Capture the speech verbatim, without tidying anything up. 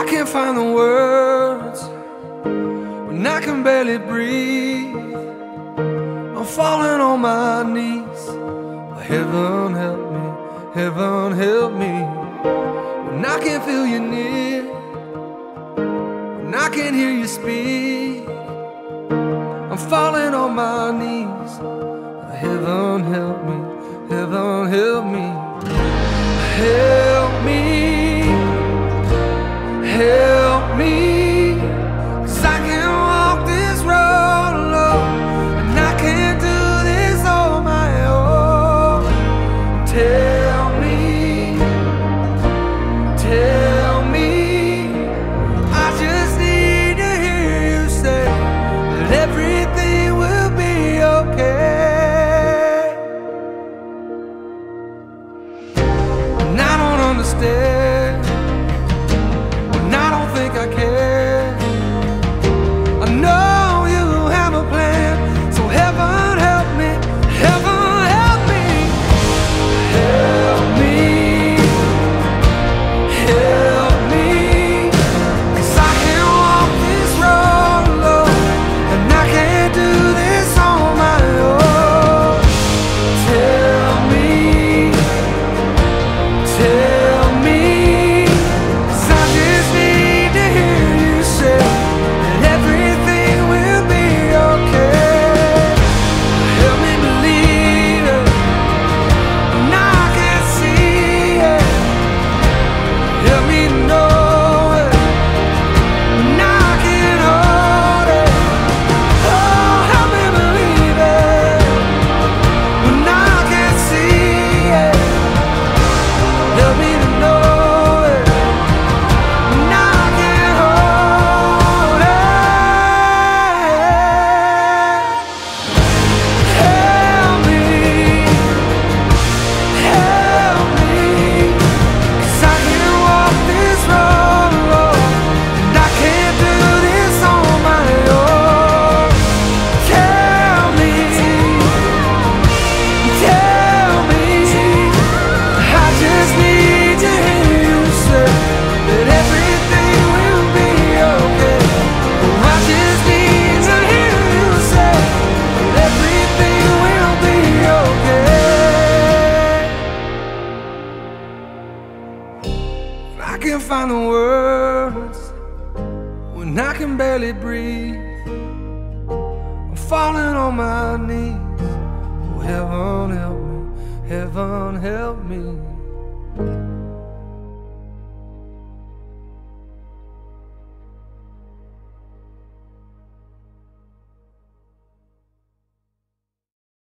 can't find the words when I can barely breathe. I'm falling on my knees. Heaven help me, heaven help me. When I can't feel you near, when I can't hear you speak, I'm falling on my knees. Heaven help me, heaven help me. Help me, help me, 'cause I can't walk this road alone, and I can't do this on my own. Tell me, tell me, I just need to hear you say that everything will be okay. And I don't understand, and I don't think I care. I know you have a plan, so heaven help me, heaven help me. Help me, help me, 'cause I can't walk this road alone, and I can't do this on my own. Tell me, tell me, 'cause I just need to hear you say that everything will be okay. Help me believe it when I can't see it. Help me know it when I can't hold it. Oh, help me believe it when I can't see it. Help me to know it when I can't hold it. Help me, help me, 'cause I can't walk this road alone, and I can't do this on my own. Tell me, tell me, I just need to hear you say that everything will be okay. Oh, I just need to hear you say that everything will be okay. I can't find the words when I can barely breathe. I'm falling on my knees. Oh, heaven help me, heaven help me.